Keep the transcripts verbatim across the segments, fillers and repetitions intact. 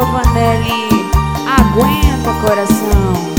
Giovanelli, aguenta, coração.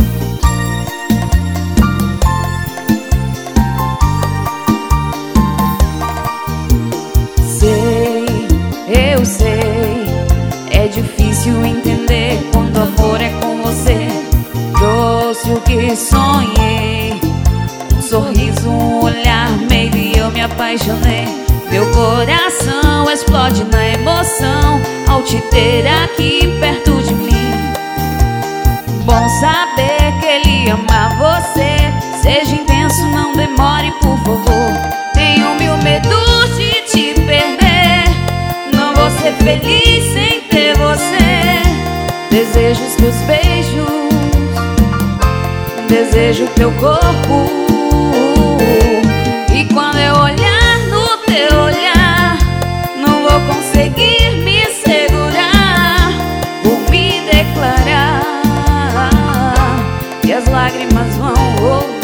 Sei, eu sei, é difícil entender quando o amor é com você. Trouxe o que sonhei, um sorriso, um olhar meio e eu me apaixonei. Meu coração explode na emoção ao te ter aqui perto de mim. Bom saber que ele ama você. Seja intenso, não demore, por favor. Tenho mil medos de te perder. Não vou ser feliz sem ter você. Desejo os teus beijos, desejo teu corpo. E quando eu olhar no teu olhar, não vou conseguir me segurar por me declarar, e as lágrimas vão voltar.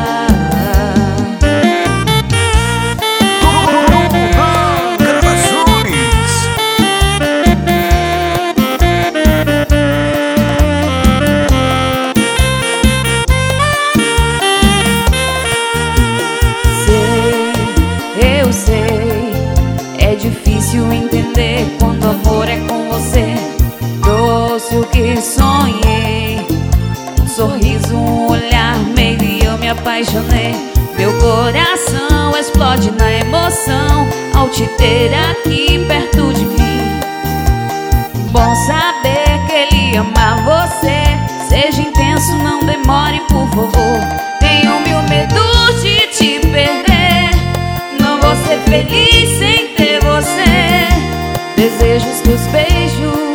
Sei, é difícil entender quando o amor é com você. Trouxe o que sonhei, um sorriso, um olhar meio e eu me apaixonei. Meu coração explode na emoção ao te ter aqui perto de mim. Bom saber que ele ama você. Seja intenso, não demore, por favor. Tenho mil medos de te perder. Vou ser feliz sem ter você. Desejo os teus beijos,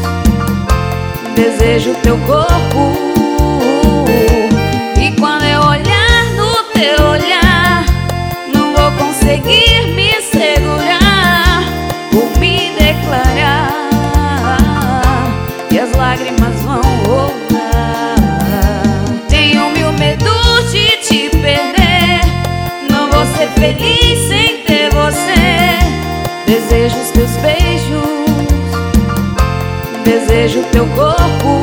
desejo teu corpo. E quando eu olhar no teu olhar, não vou conseguir me segurar por me declarar, e as lágrimas vão voltar. Tenho mil medos de te perder. Não vou ser feliz sem ter você. Desejo os teus beijos, desejo teu corpo.